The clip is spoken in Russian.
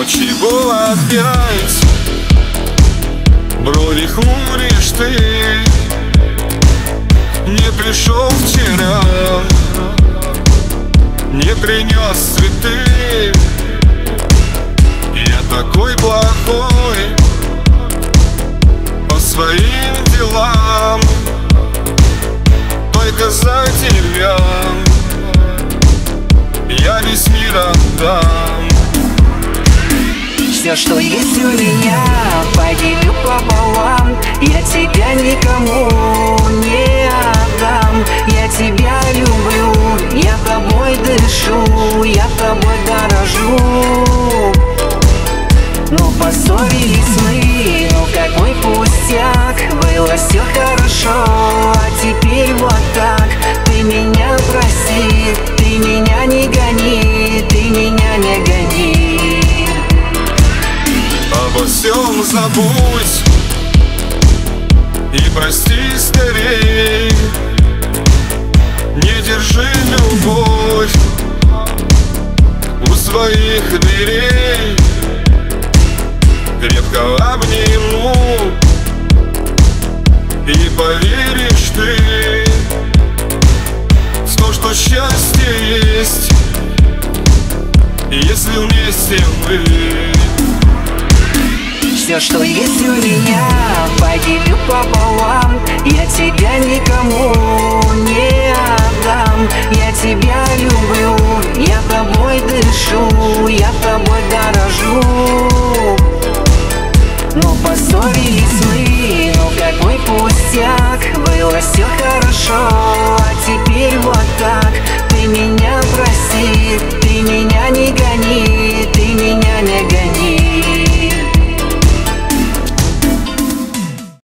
чего опять брови хмуришь ты? Не пришел вчера, не принес цветы. Я такой плохой по своим делам, только за тебя я весь мир отдам. Все, что есть у меня, поделю пополам. Я тебя никому не отдам. Я тебя люблю, я тобой дышу, я тобой дорожу. Ну поссорились мы, ну какой пустяк. Было все хорошо, а теперь вот так. Ты меня прости, ты меня не гони, ты меня не гони. Обо всем забудь и прости скорей. Не держи любовь у своих дверей. Крепко обниму и поверишь ты в то, что счастье есть, если вместе мы. Все, что есть у меня, поделю пополам. Я тебя никому не отдам. Я тебя люблю, я тобой дышу, я тобой дорожу. Ну поссорились мы, ну какой пустяк. Было все хорошо, а теперь вот так. Ты